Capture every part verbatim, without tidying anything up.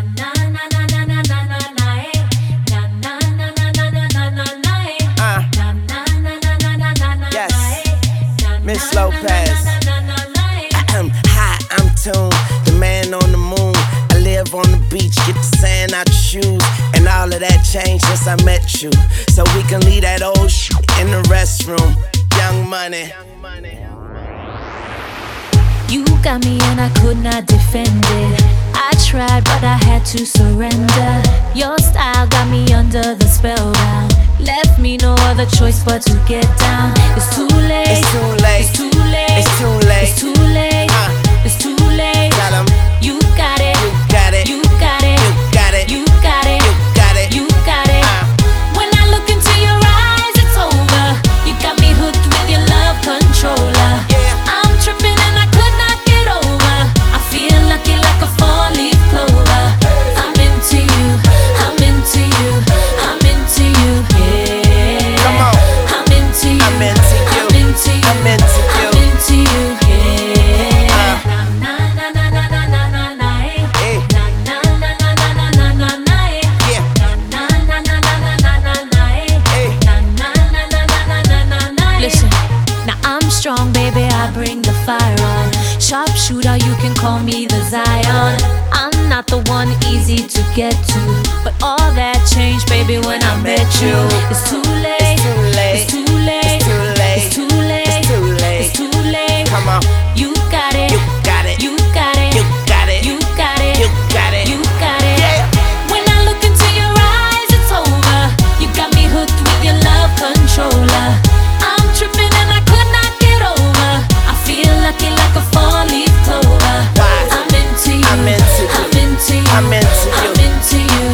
Miss Lopez. I'm high, I'm tuned, the man on the moon. I live on the beach, get the sand out your shoes. And all of that changed since I met you. So we can leave that old shit in the restroom. Young Money. You got me and I could not defend it. I tried but I had to surrender. Your style got me under the spellbound. Left me no other choice but to get down. It's too late. It's too late. It's too late. It's too late. It's too late. Uh, it's too late. Tell 'em. You got it. You got it. You got it. You got it. You got it. You got it. You got it. Uh. When I look into your eyes, it's over. You got me hooked with your love controller. Yeah. I'm tripping and I could not get over. I feel lucky like a four-leaf clover. I'm into you. I'm into you. I'm into you. Yeah. Come on. I'm into you. I'm into you. I'm into you. I'm into you. I'm into you. Yeah. Uh. Na na na na na na na na. Hey. Na na na na na na na na na. Yeah. Na na na na na na na na. Hey. Na na na na na na na na. Listen, now I'm strong, baby. I bring the fire on. Sharpshooter, you can call me the Zion. I'm not the one easy to get to, but all that changed, baby, when I met you. It's too late. It's too late. It's too late. It's too late. It's too late. It's too late. It's too late. Come on. You got it. You got it. You got it. You got it. You got it. You got it. You got it. Yeah. When I look into your eyes, it's over. You got me hooked with your love controller. I'm tripping and I could not get over. I feel lucky like a four-leaf clover. Why? I'm into you. I'm into you. I'm into you. I'm into you. I'm into you.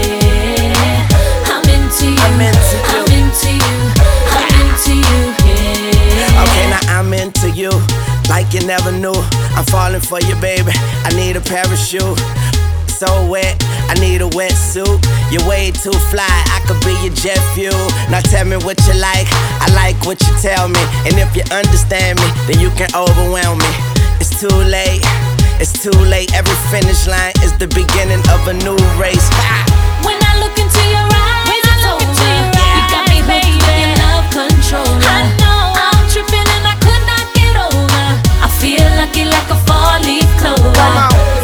Yeah. I'm into you. I'm into you. I'm into you. I'm into you. Yeah. Okay, now I'm into you, like you never knew. I'm falling for you, baby. I need a parachute. So wet, I need a wetsuit. You're way too fly, I could be your jet fuel. Now tell me what you like, I like what you tell me. And if you understand me, then you can overwhelm me. It's too late, it's too late. Every finish line is the beginning of a new race. Ha! When I look into your eyes, it's over. You got me hooked with your love controller. I know I'm tripping and I could not get over. I feel lucky like a four-leaf clover. Come on.